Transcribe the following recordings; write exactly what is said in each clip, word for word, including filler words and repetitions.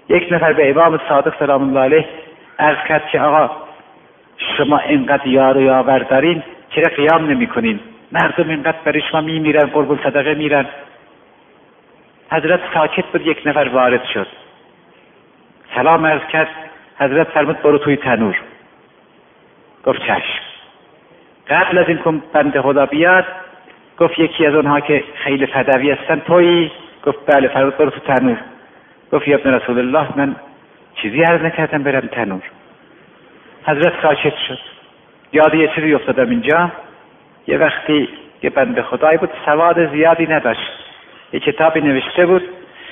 یک نفر به امام صادق سلام الله علیه عرض کرد که آقا شما اینقدر یار و یاور دارین، چرا قیام نمی کنین؟ مردم اینقدر برای شما می میرن، قربون صدقه میرن. حضرت ساکت بود. یک نفر وارد شد، سلام عرض کرد. حضرت فرمود برو توی تنور. گفت چشم. قبل از این که بنده خدا بیاد گفت یکی از اونها که خیلی فدوی هستن تویی؟ گفت بله. فرمود برو تو تنور. گفت یا ابن رسول الله من چیزی عرض نکردم برم تنور. حضرت ساکت شد. یاد یه چیزی افتادم اینجا. یه وقتی یه بنده خدایی بود سواد زیادی نداشت، یه کتابی نوشته بود،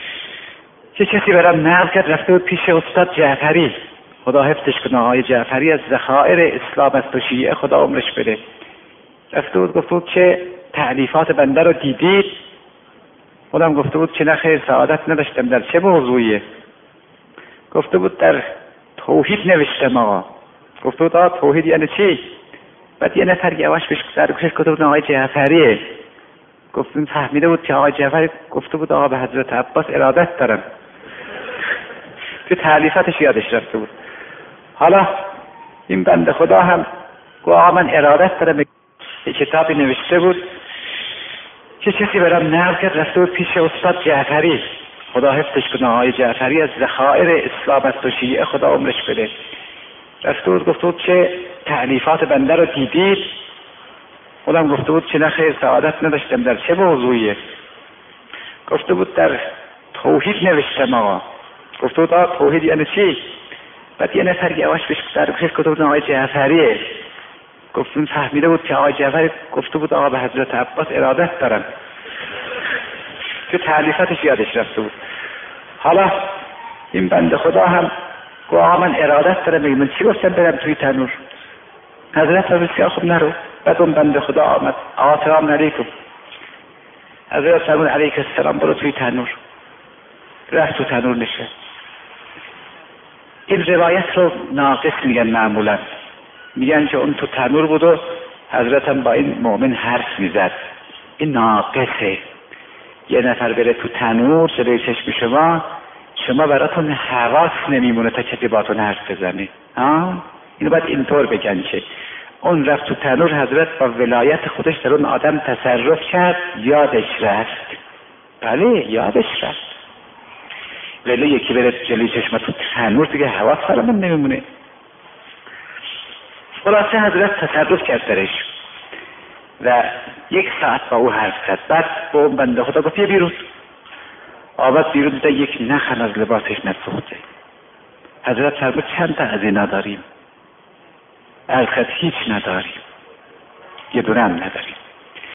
چه کسی برام نقل کرد، رفته بود پیش استاد جعفری، خدا حفظش کنه، آقای جعفری از ذخایر اسلام است و شیعه، خدا عمرش بده. رفته بود گفته بود که تألیفات بنده رو دیدید؟ خودم گفته بود که نه خیر، سعادت نداشتم. در چه موضوعیه؟ گفته بود در توحید نوشتم آقا. گفته بود آقا توحید یعنی چی؟ بعد یه نفر یواش بهش در گوشش گفته بود آقای جعفریه. گفتم فهمیده بود که آقای جعفری گفته بود آقا به حضرت عباس ارادت دارم. تو تألیفاتش یادش رفته بود. حالا این بنده خدا هم گفت آقا من ارادت دارم. یه کتابی نوشته بود، چه کسی برام نقل کرد، رفته بود پیش استاد جعفری، خدا حفظش کنه، آقای جعفری از ذخایر اسلام است و شیعه، خدا عمرش بده. رفته بود گفته بود که تألیفات بنده رو دیدید؟ خودم گفته بود که نه خیر، سعادت نداشتم. در چه موضوعیه؟ گفته بود در توحید نوشتم آقا. گفته بود آقا توحید یعنی چی؟ بعد یه نفر یواش بهش در گوشش گفته بود آقای جعفریه. گفتم فهمیده بود که آقای جعفری گفته بود آقا به حضرت عباس ارادت دارم. تو تألیفاتش یادش رفته بود. حالا این بنده خدا هم گفت آقا من ارادت دارم. من چی گفتم برم توی تنور؟ حضرت فرمود که خب نرو. بعد اون بنده خدا آمد، آقا سلام علیکم. حضرت فرمود علیک السلام، برو توی تنور. رفت تو تنور نشست. این روایت رو ناقص میگن معمولا، میگن که اون تو تنور بود و حضرت هم با این مؤمن حرف میزد. این ناقصه. یه نفر بره تو تنور جلوی چشم شما، شما براتون حواس نمیمونه تا کسی باتون حرف بزنه. ها؟ اینو باید اینطور بگن که اون رفت تو تنور، حضرت با ولایت خودش در اون آدم تصرف کرد، یادش رفت. بله یادش رفت. ولی یکی بره جلوی چشم تو تنور دیگه حواس فرامون نمیمونه. خلاصه حضرت تصرف کرد درش و یک ساعت با او حرف زد. بعد با اون بنده خدا گفت بیرون. آمد بیرون، دیده یک نخل از لباسش نسوخته. حضرت فرمود چند تا از اینا داریم؟ عرض کرد هیچ نداریم، یه دونه هم نداریم.